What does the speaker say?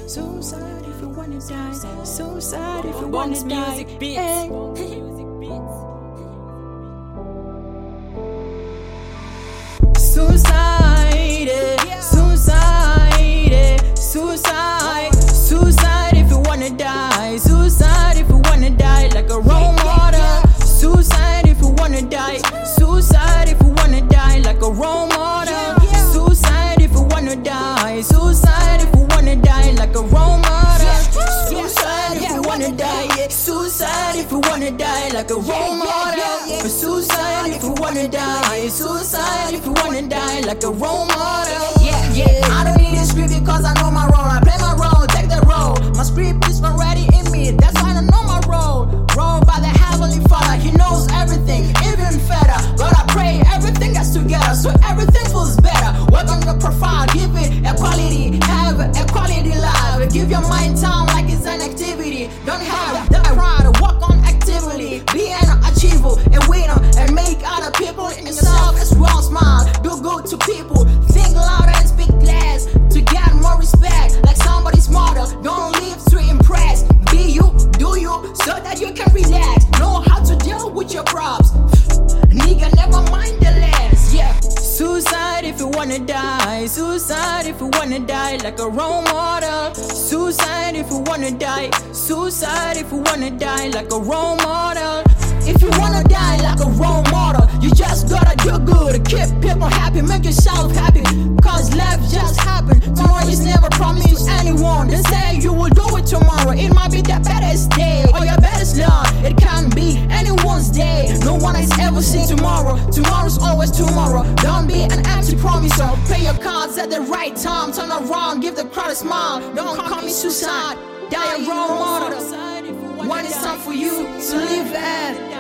Suicide if you wanna die. Suicide if you wanna die. Music beats. Hey. Suicide, suicide, suicide, suicide if you wanna die. Suicide if you wanna die like a role model. Suicide if you wanna die. Suicide if you wanna die like a role model. Suicide if you wanna die. Suicide if you wanna die like a role model. Suicide if you wanna die. Suicide if you wanna die like a role model. Suicide if you wanna die. Suicide if you wanna die like a role model. I don't need a script because I know my role. I play my role, take the role. My script is already in me, that's why I know my role. Role by the Heavenly Father, He knows everything, even better. God, I pray everything gets together so everything feels better. Work on your profile, give it equality, have a quality life. Give your mind time like it's an activity. Don't have the pride, work on activity. Be an achiever, a winner, and make other people in yourself as well smile. Do good to people, think louder and speak less to get more respect. Like somebody smarter, don't live to impress. Be you, do you, so that you can relax. Know how to deal with your props. Nigga, never mind the less. Suicide if you wanna die. Suicide if you wanna die like a role model. Suicide if you wanna die. Suicide if you wanna die like a role model. If you wanna die like a role model, you just gotta do good, keep people happy, make yourself happy. Cause life just happens. Tomorrow is never promised anyone. Then say you will do it tomorrow. It might be the best day or your best love. It can't be anyone's day. No one has ever seen tomorrow. Tomorrow's always tomorrow. Don't be an empty promiser. Pay your cards at the right time. Turn around, give the crowd a smile. Don't commit suicide. Die a role model. When it's time for you to live and